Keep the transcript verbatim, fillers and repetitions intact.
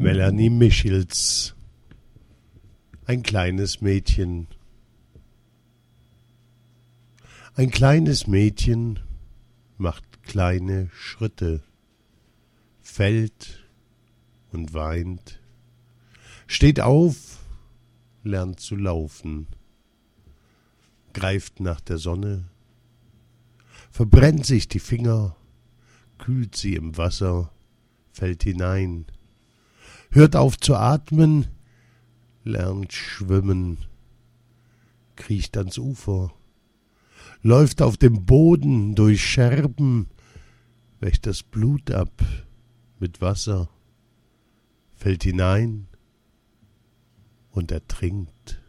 Melanie Michels. Ein kleines Mädchen. Ein kleines Mädchen macht kleine Schritte, fällt und weint, steht auf, lernt zu laufen, greift nach der Sonne, verbrennt sich die Finger, kühlt sie im Wasser, fällt hinein, hört auf zu atmen, lernt schwimmen, kriecht ans Ufer, läuft auf dem Boden durch Scherben, wäscht das Blut ab mit Wasser, fällt hinein und ertrinkt.